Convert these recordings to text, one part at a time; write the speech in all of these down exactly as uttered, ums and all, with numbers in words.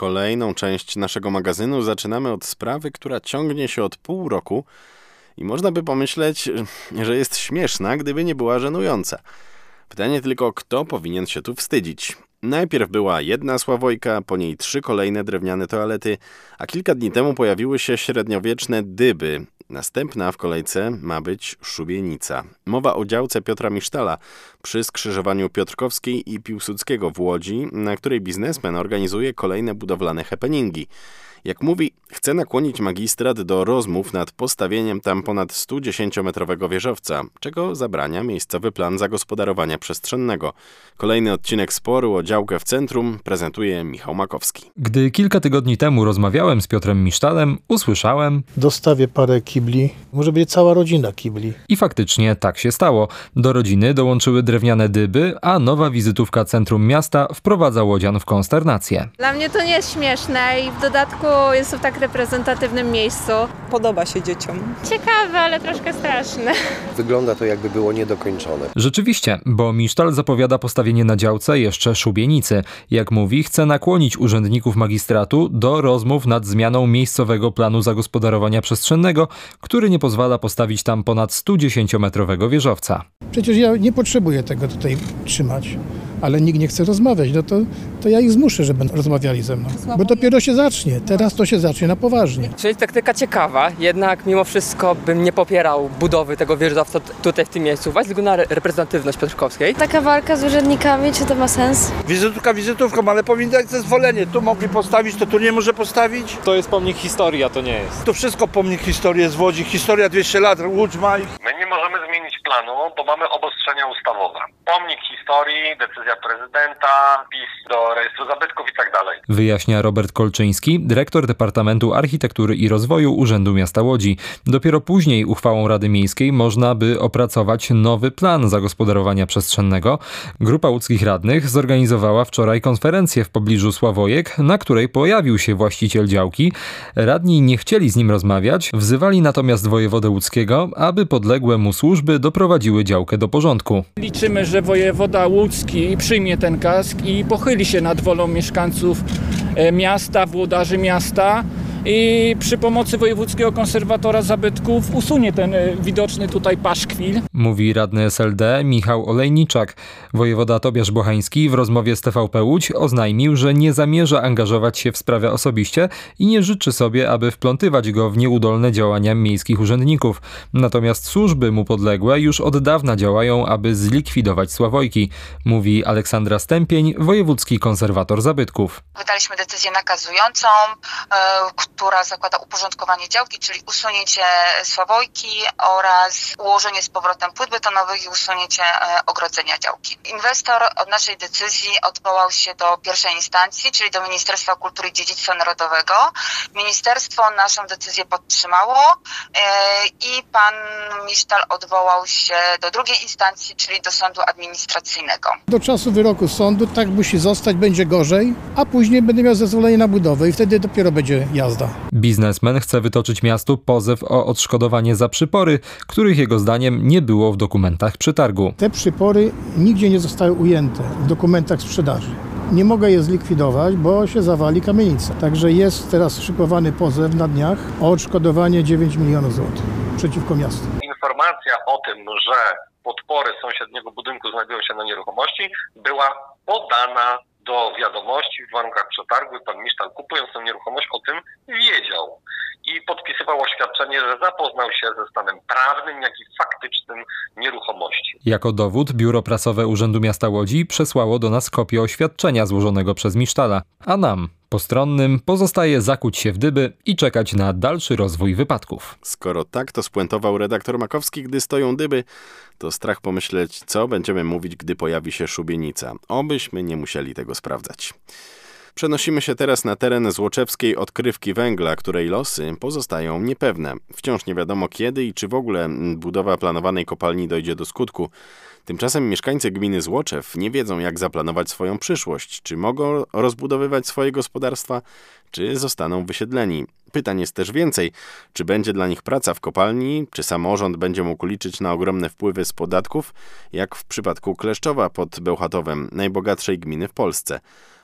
kolejną część naszego magazynu zaczynamy od sprawy, która ciągnie się od pół roku i można by pomyśleć, że jest śmieszna, gdyby nie była żenująca. Pytanie tylko, kto powinien się tu wstydzić? Najpierw była jedna Sławojka, po niej trzy kolejne drewniane toalety, a kilka dni temu pojawiły się średniowieczne dyby. Następna w kolejce ma być szubienica. Mowa o działce Piotra Misztala przy skrzyżowaniu Piotrkowskiej i Piłsudskiego w Łodzi, na której biznesmen organizuje kolejne budowlane happeningi. Jak mówi, chce nakłonić magistrat do rozmów nad postawieniem tam ponad studziesięciometrowego wieżowca, czego zabrania miejscowy plan zagospodarowania przestrzennego. Kolejny odcinek sporu o działkę w centrum prezentuje Michał Makowski. Gdy kilka tygodni temu rozmawiałem z Piotrem Misztalem, usłyszałem: dostawię parę kibli, może będzie cała rodzina kibli. I faktycznie tak się stało. Do rodziny dołączyły drewniane dyby, a nowa wizytówka centrum miasta wprowadza łodzian w konsternację. Dla mnie to nie jest śmieszne i w dodatku jest to w tak reprezentatywnym miejscu. Podoba się dzieciom. Ciekawe, ale troszkę straszne. Wygląda to, jakby było niedokończone. Rzeczywiście, bo Misztal zapowiada postawienie na działce jeszcze szubienicy. Jak mówi, chce nakłonić urzędników magistratu do rozmów nad zmianą miejscowego planu zagospodarowania przestrzennego, który nie pozwala postawić tam ponad studziesięciometrowego wieżowca. Przecież ja nie potrzebuję tego tutaj trzymać, ale nikt nie chce rozmawiać, no to, to ja ich zmuszę, żeby rozmawiali ze mną. Bo dopiero się zacznie, teraz to się zacznie na poważnie. Czyli taktyka ciekawa, jednak mimo wszystko bym nie popierał budowy tego wieżowca tutaj w tym miejscu, ze względu na reprezentatywność Piotrkowskiej. Taka walka z urzędnikami, czy to ma sens? Wizytówka wizytówką, ale powinni dać zezwolenie. Tu mogli postawić, to tu nie może postawić. To jest pomnik historii, a to nie jest. To wszystko pomnik historii jest w Łodzi. Historia dwieście lat, Łódź ma. My nie możemy zmienić planu, bo mamy obostrzenia ustawowe. Pomnik historii, decyzja prezydenta, wpis do rejestru zabytków i tak dalej. Wyjaśnia Robert Kolczyński, dyrektor Departamentu Architektury i Rozwoju Urzędu Miasta Łodzi. Dopiero później uchwałą Rady Miejskiej można by opracować nowy plan zagospodarowania przestrzennego. Grupa łódzkich radnych zorganizowała wczoraj konferencję w pobliżu Sławojek, na której pojawił się właściciel działki. Radni nie chcieli z nim rozmawiać, wzywali natomiast wojewodę łódzkiego, aby podległe mu służby doprowadziły działkę do porządku. Liczymy, że wojewoda łódzki przyjmie ten kask i pochyli się nad wolą mieszkańców miasta, włodarzy miasta i przy pomocy wojewódzkiego konserwatora zabytków usunie ten widoczny tutaj paszkwil. Mówi radny S L D Michał Olejniczak. Wojewoda Tobiasz Bochański w rozmowie z T V P Łódź oznajmił, że nie zamierza angażować się w sprawę osobiście i nie życzy sobie, aby wplątywać go w nieudolne działania miejskich urzędników. Natomiast służby mu podległe już od dawna działają, aby zlikwidować Sławojki, mówi Aleksandra Stępień, wojewódzki konserwator zabytków. Wydaliśmy decyzję nakazującą, która zakłada uporządkowanie działki, czyli usunięcie Sławojki oraz ułożenie z powrotem płyt betonowych i usunięcie ogrodzenia działki. Inwestor od naszej decyzji odwołał się do pierwszej instancji, czyli do Ministerstwa Kultury i Dziedzictwa Narodowego. Ministerstwo naszą decyzję podtrzymało i pan Misztal odwołał się do drugiej instancji, czyli do sądu administracyjnego. Do czasu wyroku sądu tak musi zostać, będzie gorzej, a później będę miał zezwolenie na budowę i wtedy dopiero będzie jazda. Biznesmen chce wytoczyć miastu pozew o odszkodowanie za przypory, których jego zdaniem nie było w dokumentach przetargu. Te przypory nigdzie nie zostały ujęte w dokumentach sprzedaży. Nie mogę je zlikwidować, bo się zawali kamienica. Także jest teraz szykowany pozew na dniach o odszkodowanie dziewięć milionów złotych przeciwko miastu. Informacja o tym, że podpory sąsiedniego budynku znajdują się na nieruchomości, była podana do wiadomości w warunkach przetargu i pan Misztal, kupując tę nieruchomość, o tym wiedział i podpisywał oświadczenie, że zapoznał się ze stanem prawnym, jak i faktycznym nieruchomości. Jako dowód Biuro Prasowe Urzędu Miasta Łodzi przesłało do nas kopię oświadczenia złożonego przez Misztala, a nam, postronnym, pozostaje zakuć się w dyby i czekać na dalszy rozwój wypadków. Skoro tak to spuentował redaktor Makowski, gdy stoją dyby, to strach pomyśleć, co będziemy mówić, gdy pojawi się szubienica. Obyśmy nie musieli tego sprawdzać. Przenosimy się teraz na teren złoczewskiej odkrywki węgla, której losy pozostają niepewne. Wciąż nie wiadomo kiedy i czy w ogóle budowa planowanej kopalni dojdzie do skutku. Tymczasem mieszkańcy gminy Złoczew nie wiedzą, jak zaplanować swoją przyszłość. Czy mogą rozbudowywać swoje gospodarstwa, czy zostaną wysiedleni. Pytań jest też więcej. Czy będzie dla nich praca w kopalni, czy samorząd będzie mógł liczyć na ogromne wpływy z podatków, jak w przypadku Kleszczowa pod Bełchatowem, najbogatszej gminy w Polsce.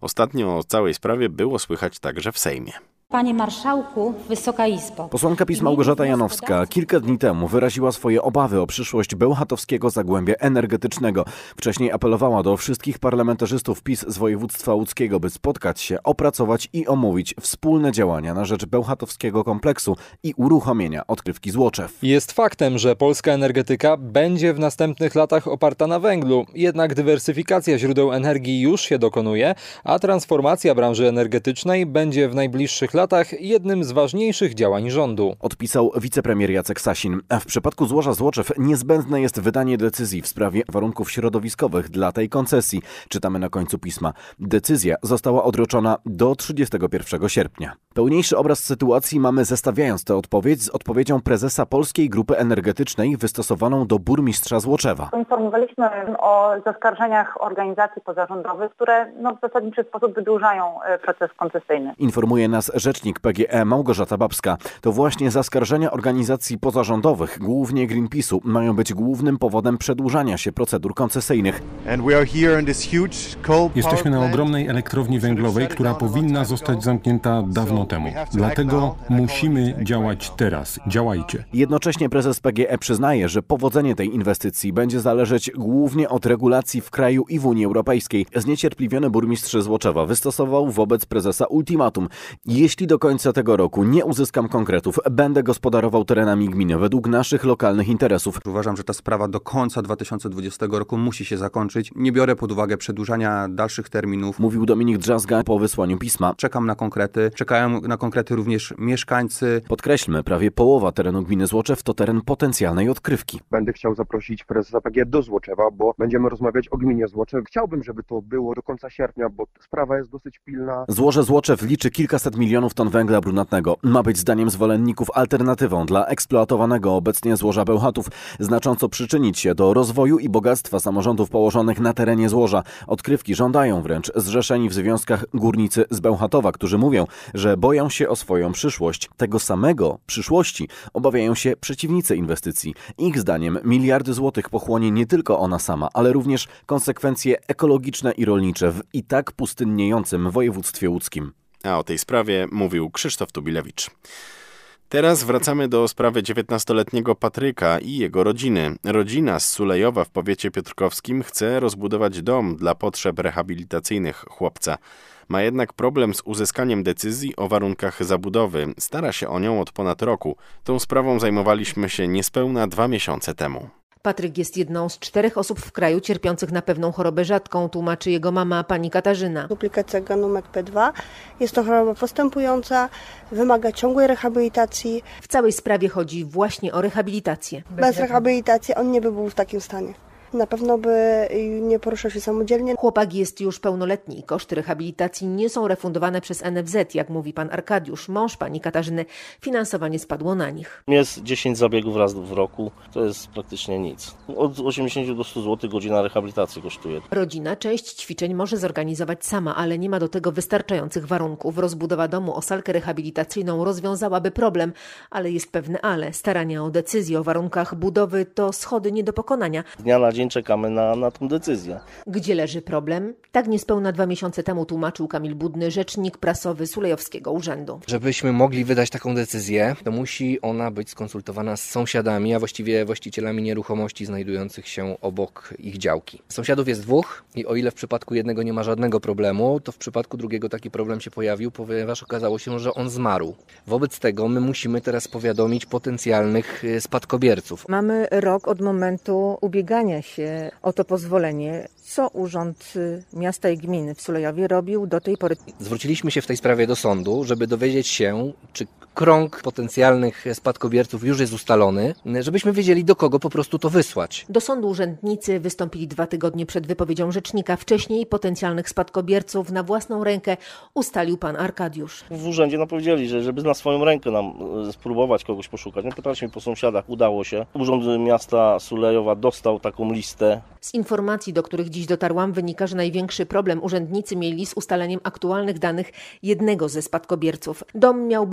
Ostatnio o całej sprawie było słychać także w Sejmie. Panie Marszałku, Wysoka Izbo. Posłanka PiS Małgorzata Janowska kilka dni temu wyraziła swoje obawy o przyszłość bełchatowskiego zagłębia energetycznego. Wcześniej apelowała do wszystkich parlamentarzystów PiS z województwa łódzkiego, by spotkać się, opracować i omówić wspólne działania na rzecz bełchatowskiego kompleksu i uruchomienia odkrywki Złoczew. Jest faktem, że polska energetyka będzie w następnych latach oparta na węglu. Jednak dywersyfikacja źródeł energii już się dokonuje, a transformacja branży energetycznej będzie w najbliższych latach jednym z ważniejszych działań rządu. Odpisał wicepremier Jacek Sasin. A w przypadku złoża Złoczew niezbędne jest wydanie decyzji w sprawie warunków środowiskowych dla tej koncesji. Czytamy na końcu pisma. Decyzja została odroczona do trzydziestego pierwszego sierpnia. Pełniejszy obraz sytuacji mamy zestawiając tę odpowiedź z odpowiedzią prezesa Polskiej Grupy Energetycznej wystosowaną do burmistrza Złoczewa. Poinformowaliśmy o zaskarżeniach organizacji pozarządowych, które no, w zasadniczy sposób wydłużają proces koncesyjny. Informuje nas rzecznik P G E Małgorzata Babska. To właśnie zaskarżenia organizacji pozarządowych, głównie Greenpeace'u, mają być głównym powodem przedłużania się procedur koncesyjnych. Jesteśmy na ogromnej elektrowni węglowej, która powinna zostać zamknięta dawno temu. Dlatego musimy działać teraz. Działajcie. Jednocześnie prezes P G E przyznaje, że powodzenie tej inwestycji będzie zależeć głównie od regulacji w kraju i w Unii Europejskiej. Zniecierpliwiony burmistrz Złoczewa wystosował wobec prezesa ultimatum. Jeśli do końca tego roku nie uzyskam konkretów, będę gospodarował terenami gminy według naszych lokalnych interesów. Uważam, że ta sprawa do końca dwa tysiące dwudziestego roku musi się zakończyć. Nie biorę pod uwagę przedłużania dalszych terminów. Mówił Dominik Drzazga po wysłaniu pisma. Czekam na konkrety. Czekają na konkrety również mieszkańcy. Podkreślmy, prawie połowa terenu gminy Złoczew to teren potencjalnej odkrywki. Będę chciał zaprosić prezesa P G E do Złoczewa, bo będziemy rozmawiać o gminie Złoczew. Chciałbym, żeby to było do końca sierpnia, bo sprawa jest dosyć pilna. Złoże Złoczew liczy kilkaset milionów ton węgla brunatnego. Ma być zdaniem zwolenników alternatywą dla eksploatowanego obecnie złoża Bełchatów, znacząco przyczynić się do rozwoju i bogactwa samorządów położonych na terenie złoża. Odkrywki żądają wręcz zrzeszeni w związkach górnicy z Bełchatowa, którzy mówią, że boją się o swoją przyszłość. Tego samego przyszłości obawiają się przeciwnicy inwestycji. Ich zdaniem miliardy złotych pochłonie nie tylko ona sama, ale również konsekwencje ekologiczne i rolnicze w i tak pustynniejącym województwie łódzkim. A o tej sprawie mówił Krzysztof Tubilewicz. Teraz wracamy do sprawy dziewiętnastoletniego Patryka i jego rodziny. Rodzina z Sulejowa w powiecie piotrkowskim chce rozbudować dom dla potrzeb rehabilitacyjnych chłopca. Ma jednak problem z uzyskaniem decyzji o warunkach zabudowy. Stara się o nią od ponad roku. Tą sprawą zajmowaliśmy się niespełna dwa miesiące temu. Patryk jest jedną z czterech osób w kraju cierpiących na pewną chorobę rzadką, tłumaczy jego mama, pani Katarzyna. Duplikacja genomek P dwa. Jest to choroba postępująca, wymaga ciągłej rehabilitacji. W całej sprawie chodzi właśnie o rehabilitację. Bez rehabilitacji on nie by był w takim stanie. Na pewno by nie poruszał się samodzielnie. Chłopak jest już pełnoletni i koszty rehabilitacji nie są refundowane przez N F Z, jak mówi pan Arkadiusz, mąż pani Katarzyny. Finansowanie spadło na nich. Jest dziesięć zabiegów raz w roku, to jest praktycznie nic. Od osiemdziesiąt do stu złotych godzina rehabilitacji kosztuje. Rodzina część ćwiczeń może zorganizować sama, ale nie ma do tego wystarczających warunków. Rozbudowa domu o salkę rehabilitacyjną rozwiązałaby problem, ale jest pewne ale. Starania o decyzję o warunkach budowy to schody nie do pokonania. Dnia na dzień czekamy na, na tę decyzję. Gdzie leży problem? Tak niespełna dwa miesiące temu tłumaczył Kamil Budny, rzecznik prasowy Sulejowskiego Urzędu. Żebyśmy mogli wydać taką decyzję, to musi ona być skonsultowana z sąsiadami, a właściwie właścicielami nieruchomości znajdujących się obok ich działki. Sąsiadów jest dwóch i o ile w przypadku jednego nie ma żadnego problemu, to w przypadku drugiego taki problem się pojawił, ponieważ okazało się, że on zmarł. Wobec tego my musimy teraz powiadomić potencjalnych spadkobierców. Mamy rok od momentu ubiegania się o to pozwolenie. Co Urząd Miasta i Gminy w Sulejowie robił do tej pory? Zwróciliśmy się w tej sprawie do sądu, żeby dowiedzieć się, czy krąg potencjalnych spadkobierców już jest ustalony, żebyśmy wiedzieli, do kogo po prostu to wysłać. Do sądu urzędnicy wystąpili dwa tygodnie przed wypowiedzią rzecznika. Wcześniej potencjalnych spadkobierców na własną rękę ustalił pan Arkadiusz. W urzędzie nam powiedzieli, że żeby na swoją rękę nam spróbować kogoś poszukać. My pytaliśmy po sąsiadach, udało się. Urząd Miasta Sulejowa dostał taką listę. Z informacji, do których dziś dotarłam, wynika, że największy problem urzędnicy mieli z ustaleniem aktualnych danych jednego ze spadkobierców. Dom miałby być rozbudowany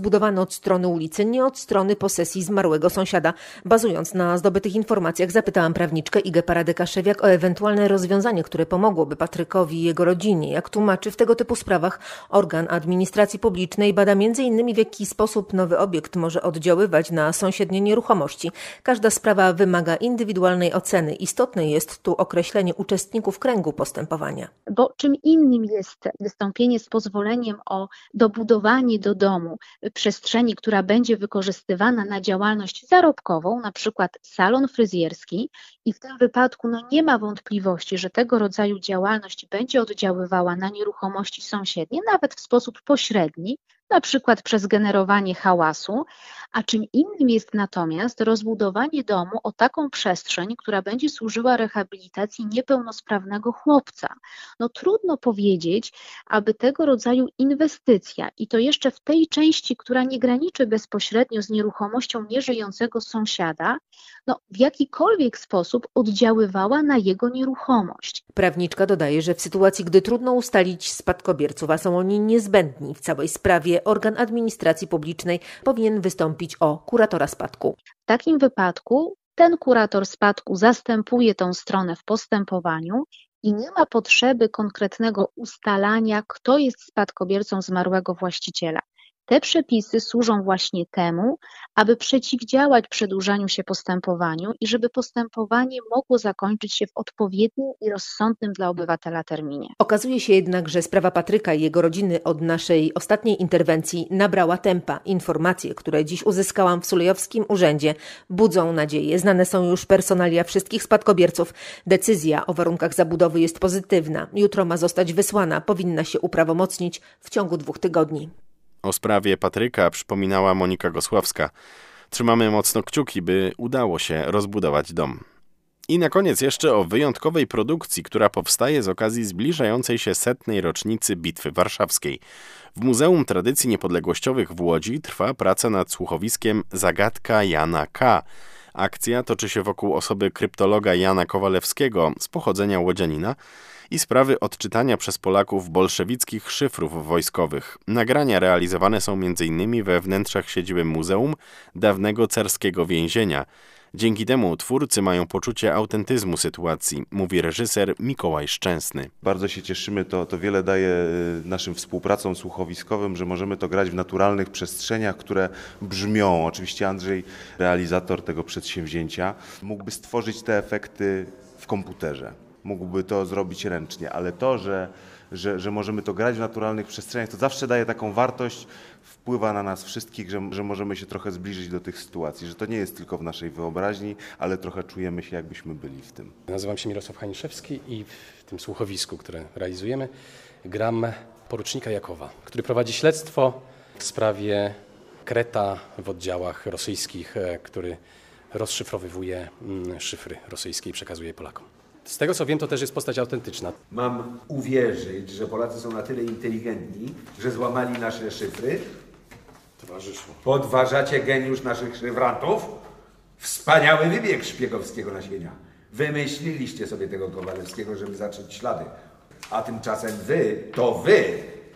zbudowany od strony ulicy, nie od strony posesji zmarłego sąsiada. Bazując na zdobytych informacjach, zapytałam prawniczkę Igę Paradę-Kaszewiak o ewentualne rozwiązanie, które pomogłoby Patrykowi i jego rodzinie. Jak tłumaczy, w tego typu sprawach organ administracji publicznej bada między innymi w jaki sposób nowy obiekt może oddziaływać na sąsiednie nieruchomości. Każda sprawa wymaga indywidualnej oceny. Istotne jest tu określenie uczestników kręgu postępowania. Bo czym innym jest wystąpienie z pozwoleniem o dobudowanie do domu przestrzeni, która będzie wykorzystywana na działalność zarobkową, na przykład salon fryzjerski, i w tym wypadku no, nie ma wątpliwości, że tego rodzaju działalność będzie oddziaływała na nieruchomości sąsiednie, nawet w sposób pośredni, na przykład przez generowanie hałasu, a czym innym jest natomiast rozbudowanie domu o taką przestrzeń, która będzie służyła rehabilitacji niepełnosprawnego chłopca. No trudno powiedzieć, aby tego rodzaju inwestycja, i to jeszcze w tej części, która nie graniczy bezpośrednio z nieruchomością nieżyjącego sąsiada, no w jakikolwiek sposób oddziaływała na jego nieruchomość. Prawniczka dodaje, że w sytuacji, gdy trudno ustalić spadkobierców, a są oni niezbędni w całej sprawie, organ administracji publicznej powinien wystąpić o kuratora spadku. W takim wypadku ten kurator spadku zastępuje tą stronę w postępowaniu i nie ma potrzeby konkretnego ustalania, kto jest spadkobiercą zmarłego właściciela. Te przepisy służą właśnie temu, aby przeciwdziałać przedłużaniu się postępowaniu i żeby postępowanie mogło zakończyć się w odpowiednim i rozsądnym dla obywatela terminie. Okazuje się jednak, że sprawa Patryka i jego rodziny od naszej ostatniej interwencji nabrała tempa. Informacje, które dziś uzyskałam w Sulejowskim Urzędzie, budzą nadzieję. Znane są już personalia wszystkich spadkobierców. Decyzja o warunkach zabudowy jest pozytywna. Jutro ma zostać wysłana. Powinna się uprawomocnić w ciągu dwóch tygodni. O sprawie Patryka przypominała Monika Gosławska. Trzymamy mocno kciuki, by udało się rozbudować dom. I na koniec jeszcze o wyjątkowej produkcji, która powstaje z okazji zbliżającej się setnej rocznicy Bitwy Warszawskiej. W Muzeum Tradycji Niepodległościowych w Łodzi trwa praca nad słuchowiskiem Zagadka Jana K. Akcja toczy się wokół osoby kryptologa Jana Kowalewskiego z pochodzenia łodzianina i sprawy odczytania przez Polaków bolszewickich szyfrów wojskowych. Nagrania realizowane są między innymi we wnętrzach siedziby muzeum dawnego carskiego więzienia. Dzięki temu twórcy mają poczucie autentyzmu sytuacji, mówi reżyser Mikołaj Szczęsny. Bardzo się cieszymy, to, to wiele daje naszym współpracom słuchowiskowym, że możemy to grać w naturalnych przestrzeniach, które brzmią. Oczywiście Andrzej, realizator tego przedsięwzięcia, mógłby stworzyć te efekty w komputerze. Mógłby to zrobić ręcznie, ale to, że, że, że możemy to grać w naturalnych przestrzeniach, to zawsze daje taką wartość, wpływa na nas wszystkich, że, że możemy się trochę zbliżyć do tych sytuacji, że to nie jest tylko w naszej wyobraźni, ale trochę czujemy się, jakbyśmy byli w tym. Nazywam się Mirosław Haniszewski i w tym słuchowisku, które realizujemy, gram porucznika Jakowa, który prowadzi śledztwo w sprawie kreta w oddziałach rosyjskich, który rozszyfrowywuje szyfry rosyjskie i przekazuje je Polakom. Z tego co wiem, to też jest postać autentyczna. Mam uwierzyć, że Polacy są na tyle inteligentni, że złamali nasze szyfry? Towarzyszu. Podważacie geniusz naszych szyfrantów? Wspaniały wybieg szpiegowskiego nasienia. Wymyśliliście sobie tego Kowalewskiego, żeby zacząć ślady. A tymczasem wy, to wy!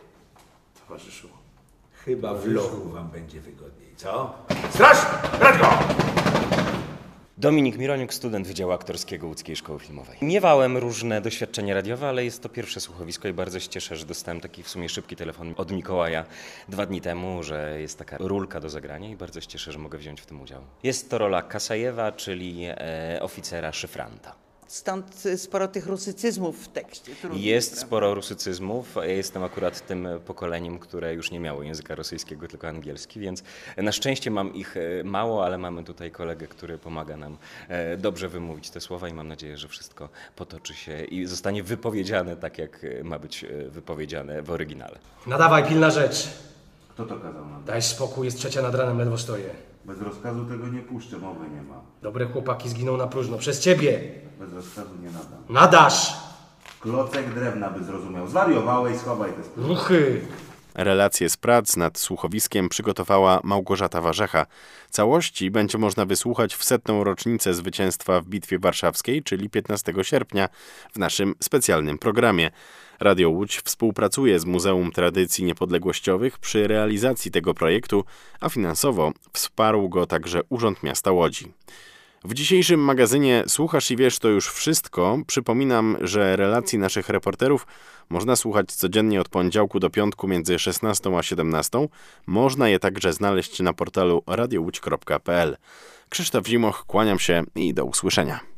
Towarzyszu. Chyba w lochu wam będzie wygodniej, co? Straż! Brać go! Dominik Mironiuk, student Wydziału Aktorskiego Łódzkiej Szkoły Filmowej. Miewałem różne doświadczenia radiowe, ale jest to pierwsze słuchowisko i bardzo się cieszę, że dostałem taki w sumie szybki telefon od Mikołaja dwa dni temu, że jest taka rulka do zagrania i bardzo się cieszę, że mogę wziąć w tym udział. Jest to rola Kasajewa, czyli e, oficera szyfranta. Stąd sporo tych rusycyzmów w tekście. Jest prawda? Sporo rusycyzmów. Ja jestem akurat tym pokoleniem, które już nie miało języka rosyjskiego, tylko angielski, więc na szczęście mam ich mało, ale mamy tutaj kolegę, który pomaga nam dobrze wymówić te słowa i mam nadzieję, że wszystko potoczy się i zostanie wypowiedziane tak, jak ma być wypowiedziane w oryginale. Nadawaj, pilna rzecz. Kto to kazał nam? Daj spokój, jest trzecia nad ranem, ledwo stoję. Bez rozkazu tego nie puszczę, mowy nie ma. Dobre chłopaki zginą na próżno, przez ciebie. Bez rozkazu nie nadam. Nadasz! Klocek drewna by zrozumiał. Zwariowałeś, schowaj te sprawy. Ruchy! Relacje z prac nad słuchowiskiem przygotowała Małgorzata Warzecha. Całości będzie można wysłuchać w setną rocznicę zwycięstwa w Bitwie Warszawskiej, czyli piętnastego sierpnia, w naszym specjalnym programie. Radio Łódź współpracuje z Muzeum Tradycji Niepodległościowych przy realizacji tego projektu, a finansowo wsparł go także Urząd Miasta Łodzi. W dzisiejszym magazynie Słuchasz i Wiesz to już wszystko. Przypominam, że relacji naszych reporterów można słuchać codziennie od poniedziałku do piątku między szesnastą a siedemnastą. Można je także znaleźć na portalu radio łódź kropka p l. Krzysztof Zimoch, kłaniam się i do usłyszenia.